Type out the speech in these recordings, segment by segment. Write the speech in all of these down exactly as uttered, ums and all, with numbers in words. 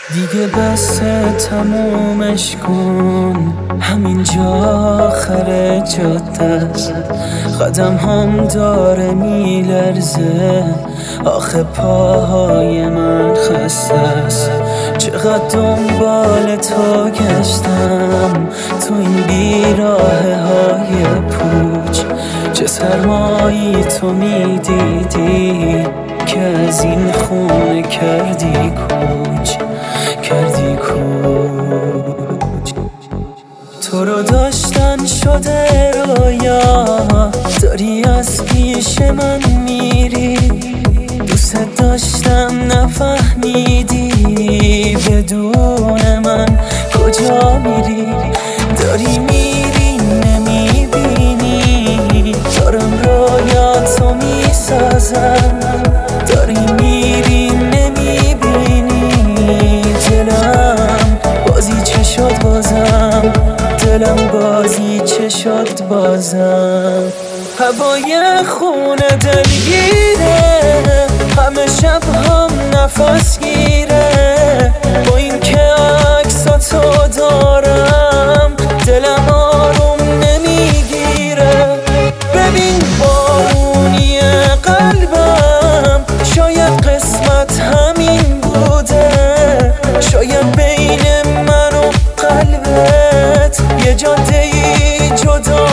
دیگه بس تمومش کن، همینجا آخر جاده است. قدم هم داره میلرزه، آخه پاهای من خسته است. چقدر دنبال تو گشتم تو این بیراهه های پوچ، چه سرمایی تو میدیدی که از این خونه کردی کوچ کردی کوچ. تو رو داشتن شده رویا، داری از پیش من میری. دوست داشتم نفهمیدی بدون من کجا میری. داری میری نمیبینی، دارم رویاتو میسازم. داری میری نمیبینی، دلم بازی چه شد بازم، دلم بازی چه شد بازم. هوای خونه دلگیره، همه شب هم نفس گیره. با این که عکساتو دارم دلم آروم نمیگیره. ببین بارونی قلبم، شاید قسمت همین بوده. شاید بین من و قلبت یه جاده‌ای جدا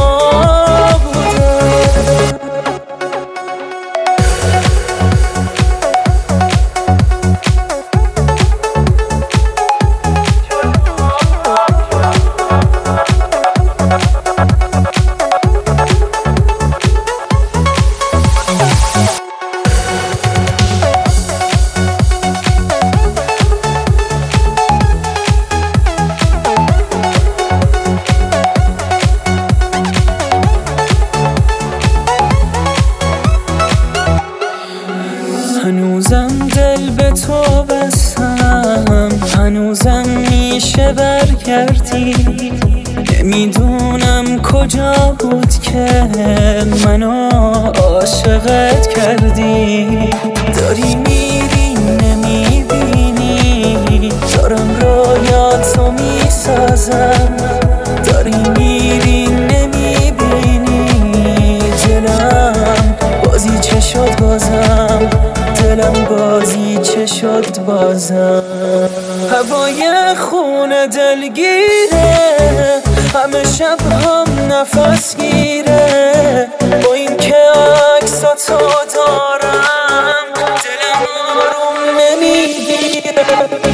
هنوزم دل به تو بستم، هنوزم میشه برگردی. نمیدونم کجا بود که منو عاشقت کردی. داری میری نمیبینی، دارم رویاتو میسازم. داری میری نمیبینی، دلم بازی چه شد بازم، دلم بازی چه شد بازم. هوای خونه دلگیره، همه شب هم نفس گیره. با این که عکساتو دارم دلم آروم نمیگیره.